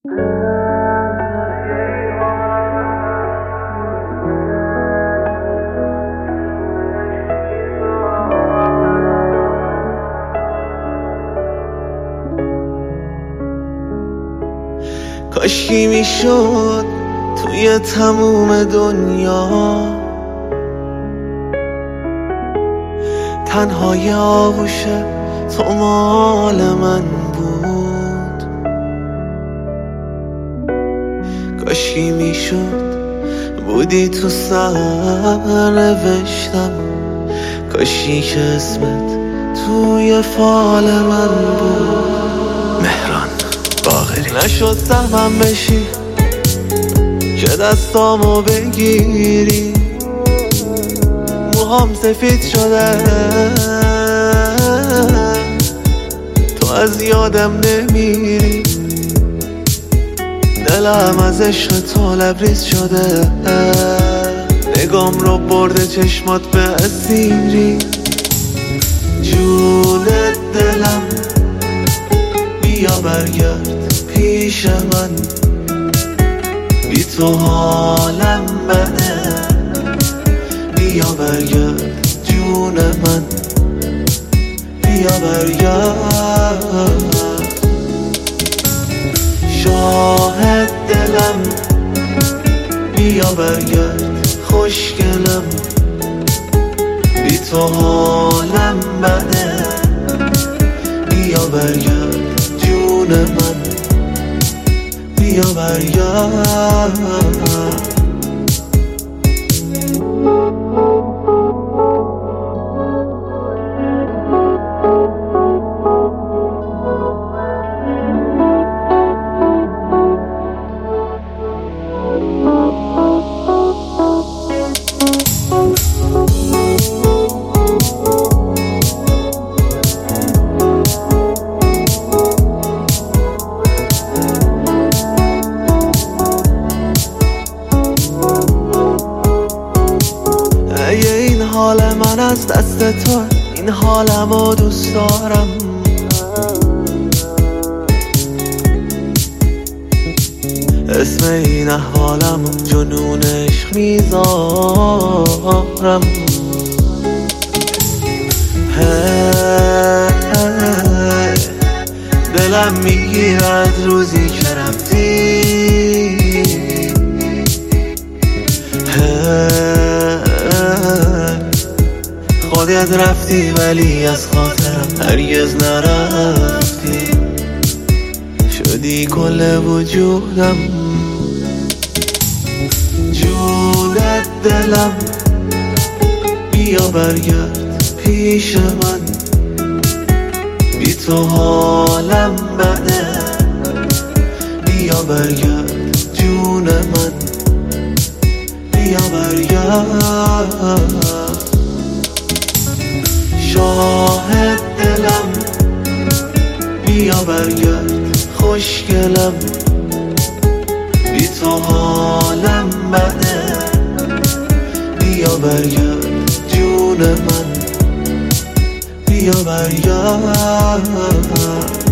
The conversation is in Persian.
کاشکی میشد توی تموم دنیا تنهای آغوش تو مال من بود. کاشکی میشد بودی تو سرنوشتم، کاشکی که اسمت توی فال من بود. مهران باقری. نشد سهمم بشی که دستامو بگیری، موهام سفید شده تو از یادم نمیری، دلم از عشق تو لبریز شده، نگام رو برده چشمات به اسیری. جون دلم بیا برگرد پیش من، بی تو حالم بده، بیا برگرد جون من، بیا برگرد. شاهد دلم بیا برگرد خوشگلم، بی تو حالم بده، بیا برگرد جون من، بیا برگرد. این حال من از دست تو، این حالمو دوست دارم. اسم این احوالمو جنون عشق میذارم. دلم میگیرد روزی که رفتی، خودت رفتی ولی از خاطرم هرگز نرفتی، شدی کل وجودم. جون دلم بیا برگرد پیش من، بی تو حالم بده، بیا برگرد جون من، بیا برگرد. شاهد دلم بیا برگرد خوشگلم، بی تو حالم بده، بیا برگرد جون من، بیا برگرد.